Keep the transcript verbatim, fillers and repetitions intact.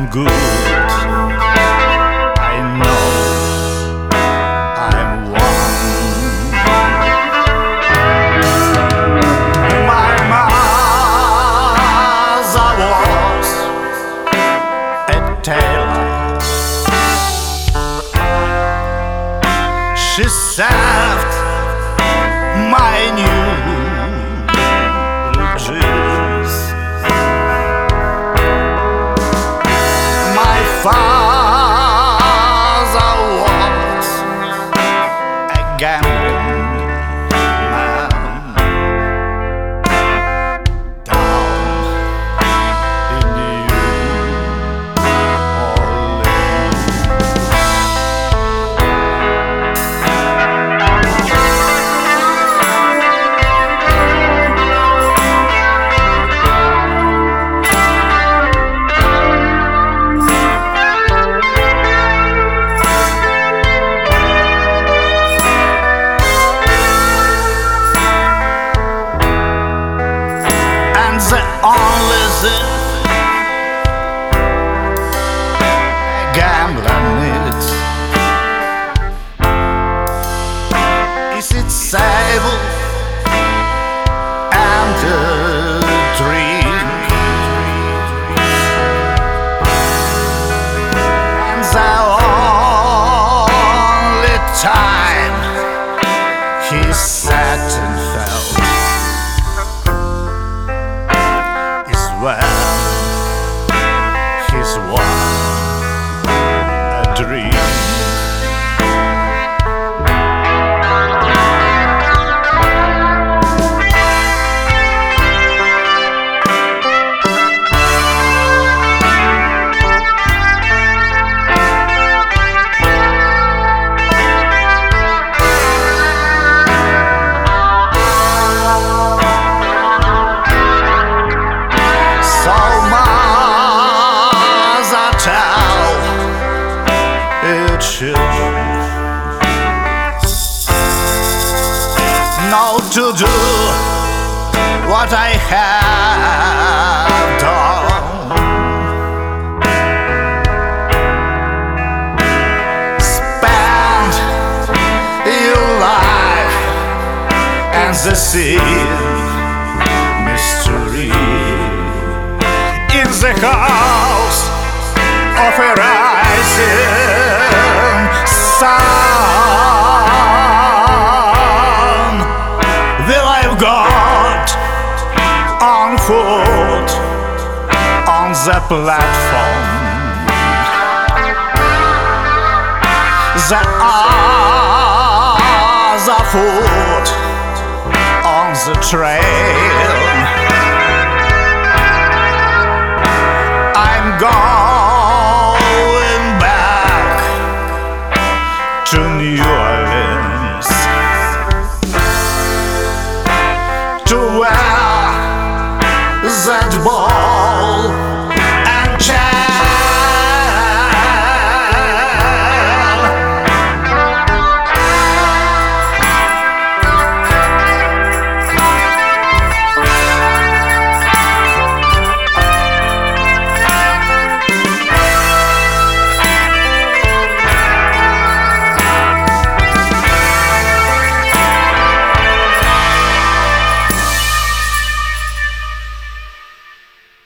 good. I know I'm one. My mother was a tailor. She served my new blue jeans. My father was a gambling man down in New Orleans. The only thing a gambler needs is its sable and a drink, and the only time he sat and felt when he's won a dream. Know to do what I have done. Spend your life and the sea mystery in the house of a rising sun. Will I've got on foot on the platform, the other foot on the trail.